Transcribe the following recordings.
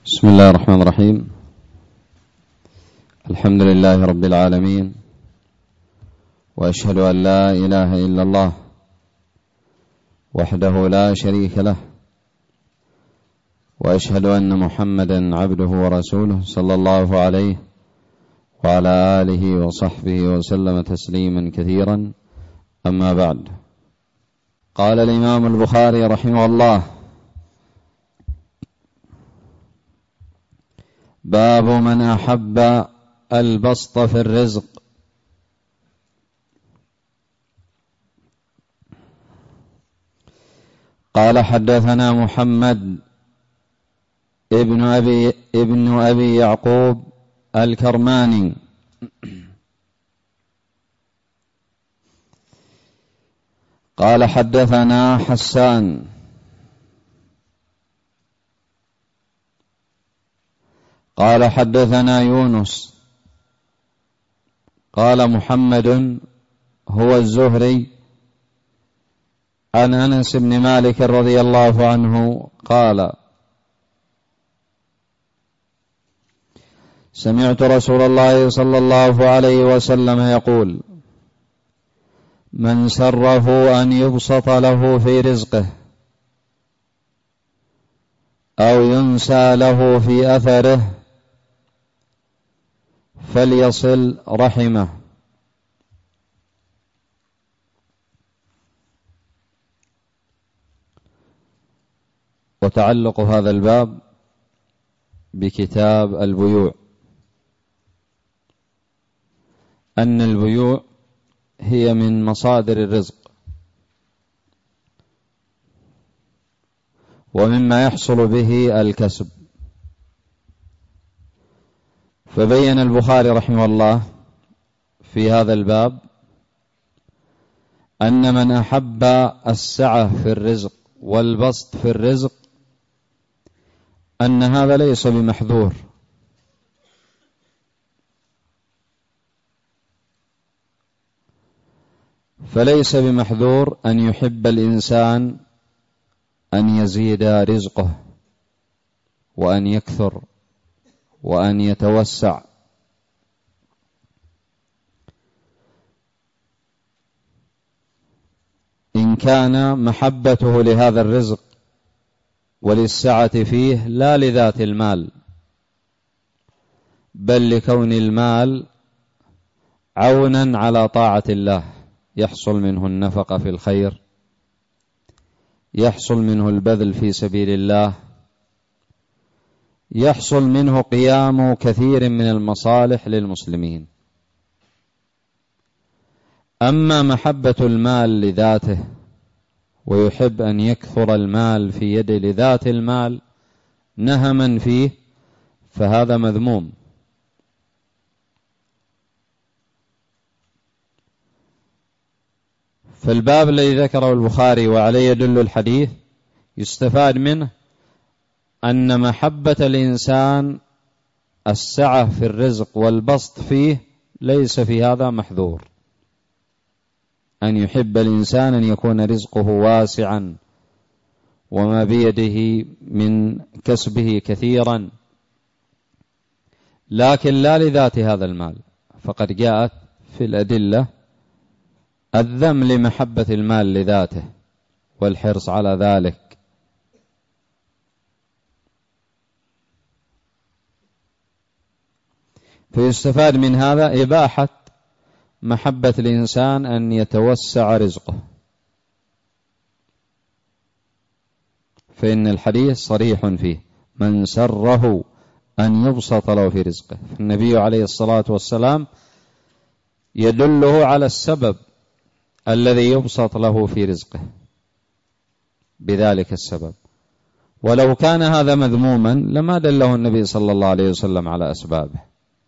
بسم الله الرحمن الرحيم. الحمد لله رب العالمين، وأشهد أن لا إله إلا الله وحده لا شريك له، وأشهد أن محمدا عبده ورسوله صلى الله عليه وعلى آله وصحبه وسلم تسليما كثيرا. أما بعد، قال الإمام البخاري رحمه الله: باب من أحب البسط في الرزق. قال: حدثنا محمد ابن أبي يعقوب الكرماني قال: حدثنا حسان قال: حدثنا يونس قال: محمد هو الزهري عن أنس بن مالك رضي الله عنه قال: سمعت رسول الله صلى الله عليه وسلم يقول: من سره أن يبسط له في رزقه أو ينسى له في أثره فليصل رحمه. وتعلق هذا الباب بكتاب البيوع، أن البيوع هي من مصادر الرزق ومما يحصل به الكسب. فبين البخاري رحمه الله في هذا الباب أن من أحب السعة في الرزق والبسط في الرزق أن هذا ليس بمحذور، فليس بمحذور أن يحب الإنسان أن يزيد رزقه وأن يكثر وأن يتوسع. إن كان محبته لهذا الرزق وللسعة فيه لا لذات المال، بل لكون المال عونا على طاعة الله، يحصل منه النفقة في الخير، يحصل منه البذل في سبيل الله، يحصل منه قيام كثير من المصالح للمسلمين. أما محبة المال لذاته ويحب أن يكثر المال في يده لذات المال نهما فيه، فهذا مذموم. فالباب الذي ذكره البخاري وعليه يدل الحديث يستفاد منه أن محبة الإنسان السعة في الرزق والبسط فيه ليس في هذا محذور، أن يحب الإنسان أن يكون رزقه واسعا وما بيده من كسبه كثيرا، لكن لا لذات هذا المال. فقد جاءت في الأدلة الذم لمحبة المال لذاته والحرص على ذلك. فيستفاد من هذا إباحة محبة الإنسان أن يتوسع رزقه، فإن الحديث صريح فيه: من سره أن يبسط له في رزقه. النبي عليه الصلاة والسلام يدله على السبب الذي يبسط له في رزقه بذلك السبب، ولو كان هذا مذموما لما دله النبي صلى الله عليه وسلم على أسبابه.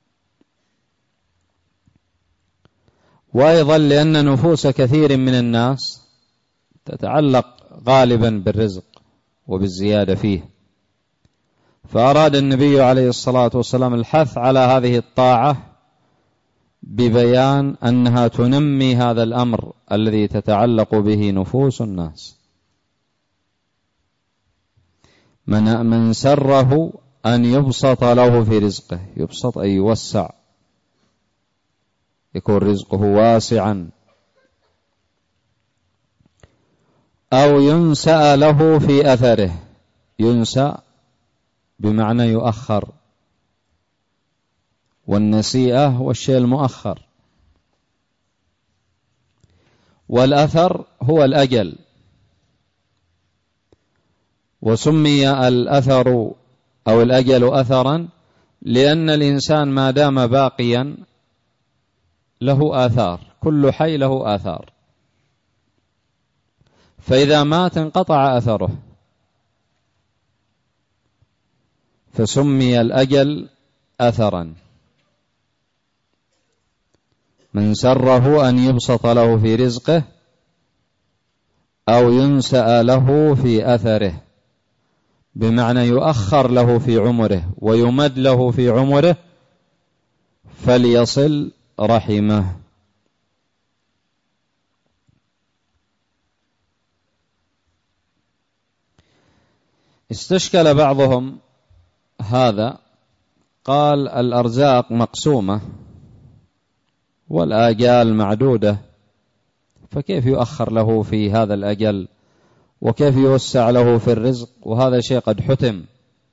وأيضا لأن نفوس كثير من الناس تتعلق غالبا بالرزق وبالزيادة فيه، فأراد النبي عليه الصلاة والسلام الحث على هذه الطاعة ببيان أنها تنمي هذا الأمر الذي تتعلق به نفوس الناس. من سره أن يبسط له في رزقه، يبسط أي يوسع، يكون رزقه واسعا، أو ينسأ له في أثره. ينسأ بمعنى يؤخر، والنسيئة هو الشيء المؤخر، والأثر هو الأجل. وسمي الأثر أو الأجل أثرا لأن الإنسان ما دام باقيا له آثار، كل حي له آثار، فإذا مات انقطع أثره، فسمي الأجل أثرا. من سره أن يبسط له في رزقه أو ينسأ له في أثره، بمعنى يؤخر له في عمره ويمد له في عمره، فليصل رحمه. استشكل بعضهم هذا، قال الأرزاق مقسومة والآجال معدودة، فكيف يؤخر له في هذا الأجل، وكيف يوسع له في الرزق، وهذا شيء قد حتم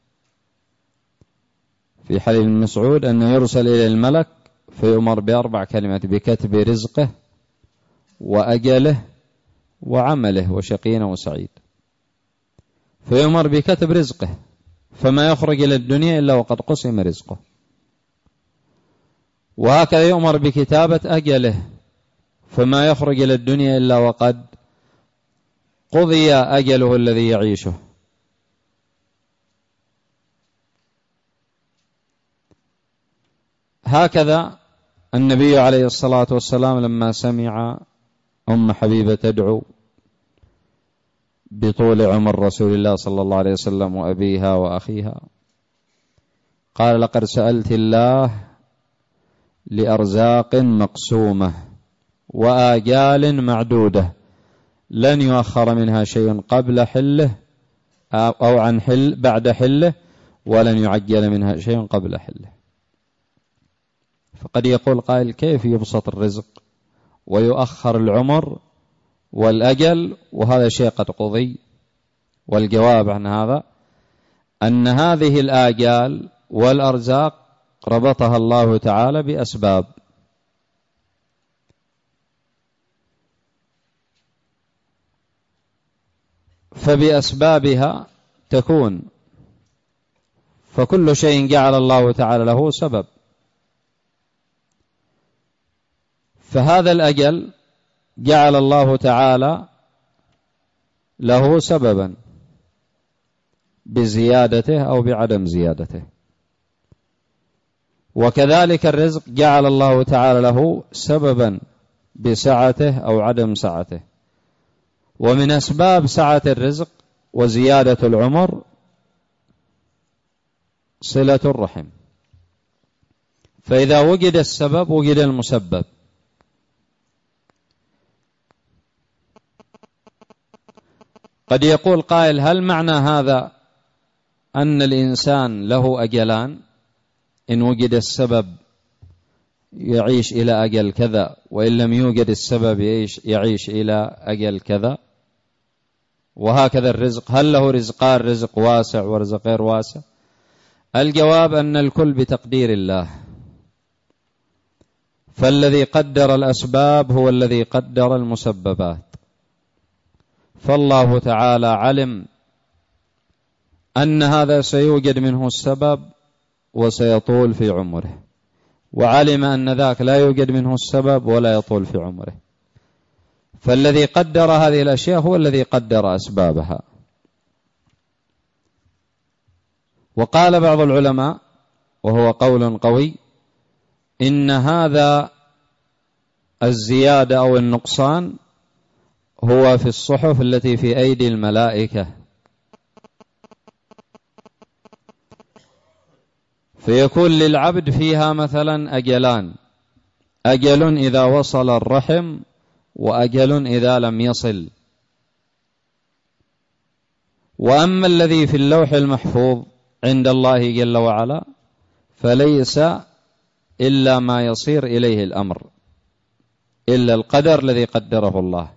في حديث ابن مسعود أنه يرسل إلى الملك فيؤمر ب4 كلمات: بكتب رزقه وأجله وعمله وشقي وسعيد. فيؤمر بكتب رزقه، فما يخرج إلى الدنيا إلا وقد قسم رزقه، وهكذا يؤمر بكتابة أجله، فما يخرج إلى الدنيا إلا وقد قضي أجله الذي يعيشه. هكذا النبي عليه الصلاة والسلام لما سمع أم حبيبة تدعو بطول عمر رسول الله صلى الله عليه وسلم وأبيها وأخيها، قال: لقد سألت الله لأرزاق مقسومة وآجال معدودة لن يؤخر منها شيء قبل حله أو عن حل بعد حله، ولن يعجل منها شيء قبل حله. فقد يقول قائل: كيف يبسط الرزق ويؤخر العمر والأجل وهذا شيء قد قضي؟ والجواب عن هذا أن هذه الآجال والأرزاق ربطها الله تعالى بأسباب، فبأسبابها تكون، فكل شيء جعل الله تعالى له سبب. فهذا الأجل جعل الله تعالى له سببا بزيادته أو بعدم زيادته، وكذلك الرزق جعل الله تعالى له سببا بسعته أو عدم سعته. ومن أسباب سعة الرزق وزيادة العمر صلة الرحم، فإذا وجد السبب وجد المسبب. قد يقول قائل: هل معنى هذا أن الإنسان له أجلان؟ إن وجد السبب يعيش إلى أجل كذا، وإن لم يوجد السبب يعيش إلى أجل كذا، وهكذا الرزق، هل له رزقان: رزق واسع ورزق غير واسع؟ الجواب أن الكل بتقدير الله، فالذي قدر الأسباب هو الذي قدر المسببات. فالله تعالى علم أن هذا سيوجد منه السبب وسيطول في عمره، وعلم أن ذاك لا يوجد منه السبب ولا يطول في عمره، فالذي قدر هذه الأشياء هو الذي قدر أسبابها. وقال بعض العلماء وهو قول قوي: إن هذا الزيادة أو النقصان هو في الصحف التي في أيدي الملائكة، فيكون للعبد فيها مثلا أجلان: أجل إذا وصل الرحم، وأجل إذا لم يصل. وأما الذي في اللوح المحفوظ عند الله جل وعلا فليس إلا ما يصير إليه الأمر، إلا القدر الذي قدره الله.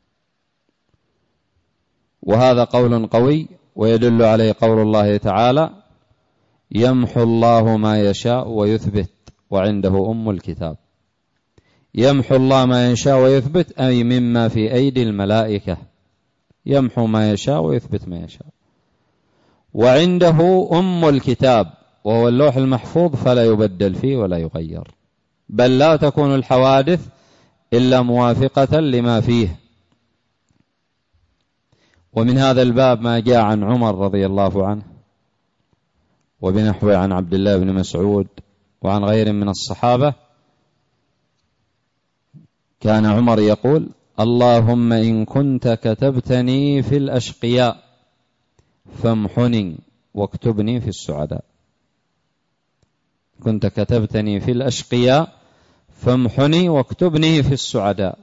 وهذا قول قوي، ويدل عليه قول الله تعالى: يمحو الله ما يشاء ويثبت وعنده أم الكتاب. يمحو الله ما يشاء ويثبت أي مما في أيدي الملائكة، يمحو ما يشاء ويثبت ما يشاء. وعنده أم الكتاب وهو اللوح المحفوظ، فلا يبدل فيه ولا يغير، بل لا تكون الحوادث إلا موافقة لما فيه. ومن هذا الباب ما جاء عن عمر رضي الله عنه، وبنحوه عن عبد الله بن مسعود وعن غير من الصحابة. كان عمر يقول: اللهم إن كنت كتبتني في الأشقياء فامحني واكتبني في السعداء. كنت كتبتني في الأشقياء فامحني واكتبني في السعداء.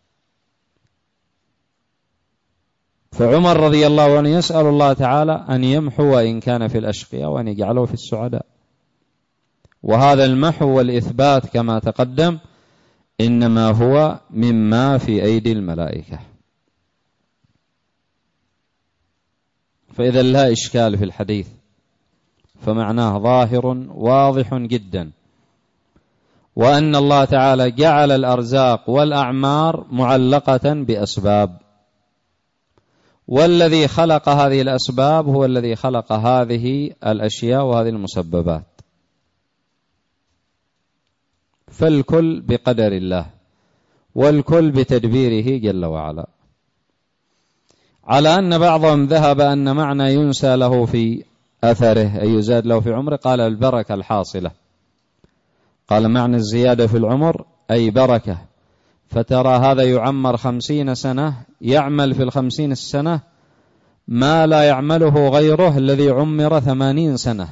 فعمر رضي الله عنه يسأل الله تعالى أن يمحو وإن كان في الأشقياء وأن يجعله في السعداء. وهذا المحو والإثبات كما تقدم إنما هو مما في أيدي الملائكة. فإذا لا إشكال في الحديث، فمعناه ظاهر واضح جدا، وأن الله تعالى جعل الأرزاق والأعمار معلقة بأسباب، والذي خلق هذه الأسباب هو الذي خلق هذه الأشياء وهذه المسببات. فالكل بقدر الله، والكل بتدبيره جل وعلا. على أن بعضهم ذهب أن معنى ينسى له في أثره أي يزاد له في عمره، قال البركة الحاصلة. قال معنى الزيادة في العمر أي بركة، فترى هذا يعمر 50 سنة، يعمل في 50 السنة ما لا يعمله غيره الذي عمر 80 سنة،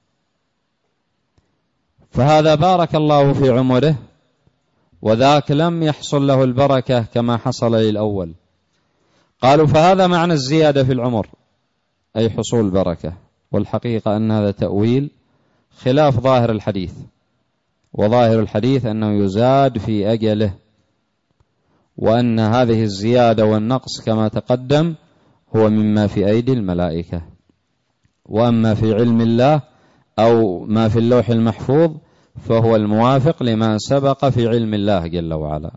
فهذا بارك الله في عمره، وذاك لم يحصل له البركة كما حصل للأول. قالوا فهذا معنى الزيادة في العمر أي حصول البركة، والحقيقة أن هذا تأويل خلاف ظاهر الحديث، وظاهر الحديث أنه يزاد في أجله، وأن هذه الزيادة والنقص كما تقدم هو مما في أيدي الملائكة. وأما في علم الله أو ما في اللوح المحفوظ فهو الموافق لما سبق في علم الله جل وعلا.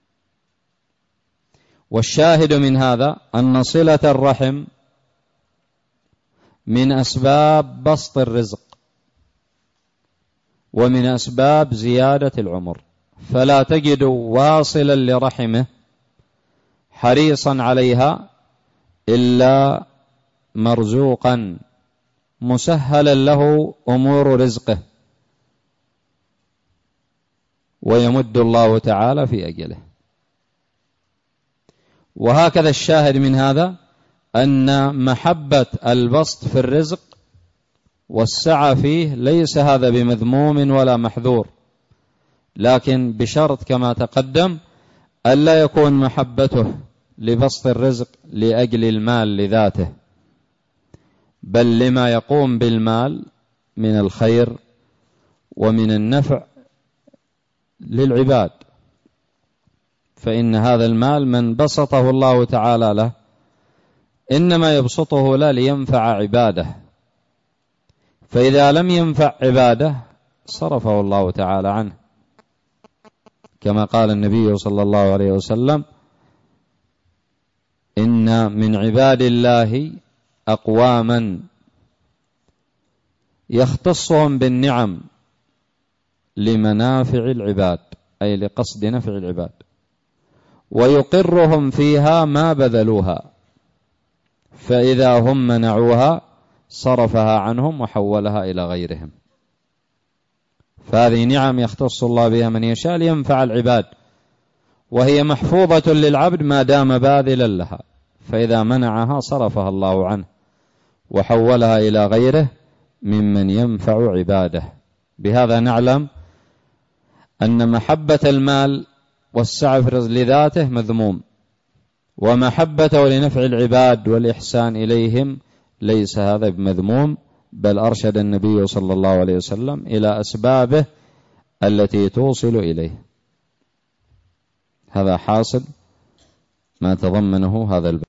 والشاهد من هذا أن صلة الرحم من أسباب بسط الرزق ومن أسباب زيادة العمر، فلا تجد واصلا لرحمه حريصا عليها إلا مرزوقا مسهلا له أمور رزقه، ويمد الله تعالى في أجله. وهكذا الشاهد من هذا أن محبة البسط في الرزق والسعة فيه ليس هذا بمذموم ولا محذور، لكن بشرط كما تقدم ألا يكون محبته لبسط الرزق لأجل المال لذاته، بل لما يقوم بالمال من الخير ومن النفع للعباد. فإن هذا المال من بسطه الله تعالى له إنما يبسطه لا لينفع عباده، فإذا لم ينفع عباده صرفه الله تعالى عنه، كما قال النبي صلى الله عليه وسلم: إن من عباد الله أقواما يختصهم بالنعم لمنافع العباد أي لقصد نفع العباد، ويقرهم فيها ما بذلوها، فإذا هم منعوها صرفها عنهم وحولها إلى غيرهم. فهذه نعم يختص الله بها من يشاء لينفع العباد، وهي محفوظة للعبد ما دام باذلا لها، فإذا منعها صرفها الله عنه وحولها إلى غيره ممن ينفع عباده. بهذا نعلم أن محبة المال والسعة في الرزق لذاته مذموم، ومحبته لنفع العباد والإحسان إليهم ليس هذا بمذموم، بل أرشد النبي صلى الله عليه وسلم إلى أسبابه التي توصل إليه. هذا حاصل ما تضمنه هذا الباب.